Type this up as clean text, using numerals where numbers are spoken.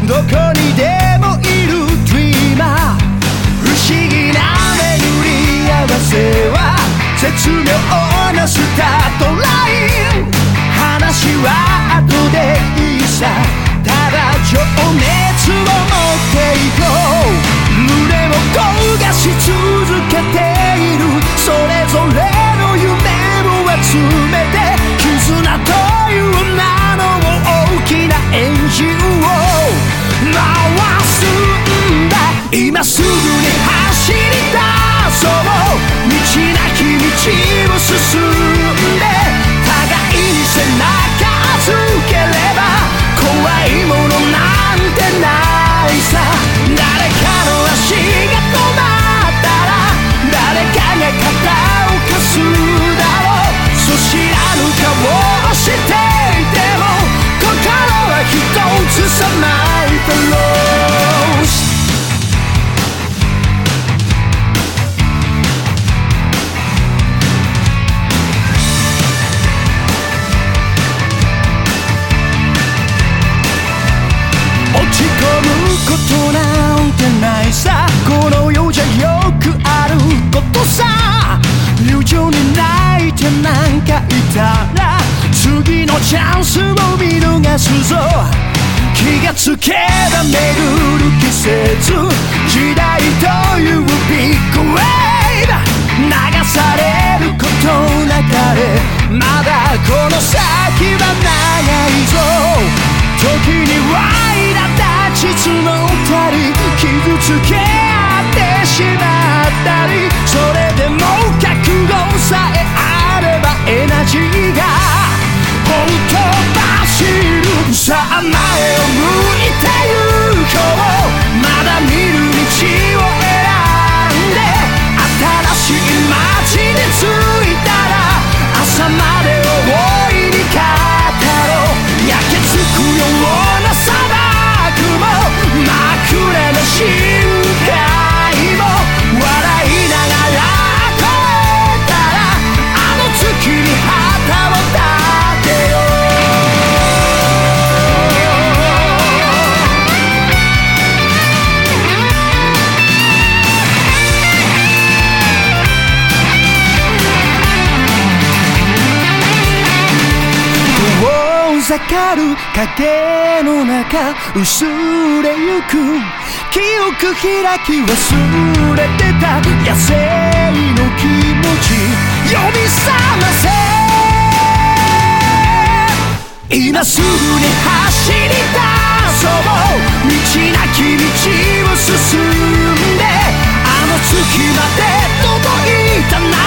どこにでもいる Dreamer 不思議な巡り合わせは絶妙なスタートライン話は後でいいさただ情熱を持っていこう胸を焦がし続けているそれぞれの夢を集めて絆という名の大きなエンジンを回すんだ今すぐに走り出そう道なき道を進んで互いに背中預ければ怖いものなんてないさ誰かの足が止まったら誰かが肩を貸すだろうそう知らぬ顔をしていても心は一つさマイペロース落ち込むことなんてないさこの世じゃよくあることさ友情に泣いてなんかいたら次のチャンスを見逃すぞ気がつけば巡る季節時代というビッグウェーブ流されることなかれまだこの先は長いぞ時には苛立ち募ったり傷つけ合ってしまったりそれでも覚悟さえあればエナジーがほとばしるさあ前を向いて行こうまだ見る道を選んで新しい街に着いたら朝まで大いに語ろう焼けつくような砂漠も真っ暗な深海も笑いながら越えたらあの月に旗を立てよう遠ざかる影の中薄れゆく記憶開き忘れてた野生の気持ち呼び覚ませ今すぐに走り出そう道なき道を進んであの月まで届いたな